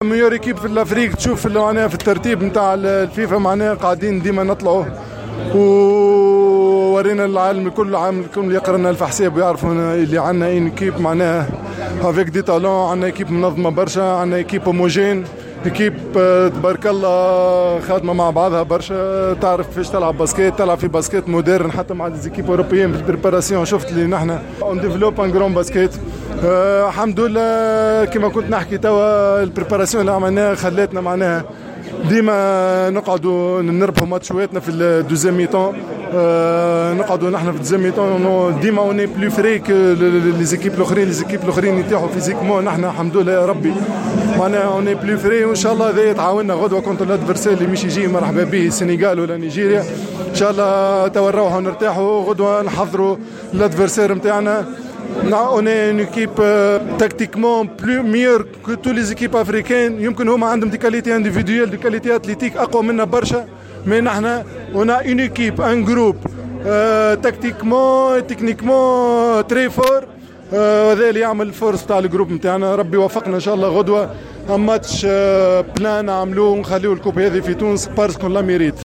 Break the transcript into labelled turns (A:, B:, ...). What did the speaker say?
A: ميور ايكيب في الافريق. تشوف معناها في الترتيب نتاع الفيفا معناها قاعدين ديما نطلعوا، وورينا العالم الكل، العالم الكل يقرنا الفحساب ويعرفوا اللي عندنا ايكيب معناها افيك دي تالون، عندنا ايكيب منظمه برشا، عندنا ايكيب هوموجين، ايكيب تبارك الله خادمه مع بعضها برشا، تعرف كيفاش تلعب باسكيت، تلعب في باسكيت مودرن حتى مع ديزيكيب اوروبيين في البريباراسيون. شفت اللي نحن اون ديفلوب ان جرون باسكيت. الحمد لله كما كنت نحكي توا البريباراسيون اللي عملناها خلاتنا معناها ديما نقعدوا نربحوا ماتشواتنا في الدوزيام ميتون. نقعدوا نحن في الدوزيام ميتون ديما اوني بلو فريك لي زيكيب الاخرين يتيحوا فيزيكمون. نحن الحمد لله يا ربي معناها اوني بلو فري، وان شاء الله هذا تعاوننا غدوه كونتر الادفرسير اللي مش يجي مرحبا به السنغال ولا نيجيريا. ان شاء الله توا نروحوا نرتاحوا غدوه نحضروا الادفرسير نتاعنا. On est une équipe tactiquement meilleure que toutes les équipes africaines. يمكن هما عندهم دي كاليتي انديفيدويل، دي كاليتي اتليتيك اقوى منا برشا، مي نحن on a une équipe un groupe tactiquement techniquement très fort. هذا اللي يعمل الفورس تاع الجروب نتاعنا. ربي وفقنا ان شاء الله غدوه ماتش بلان نعملوه ونخليو الكوب هذه في تونس بارسكو لا ميريت.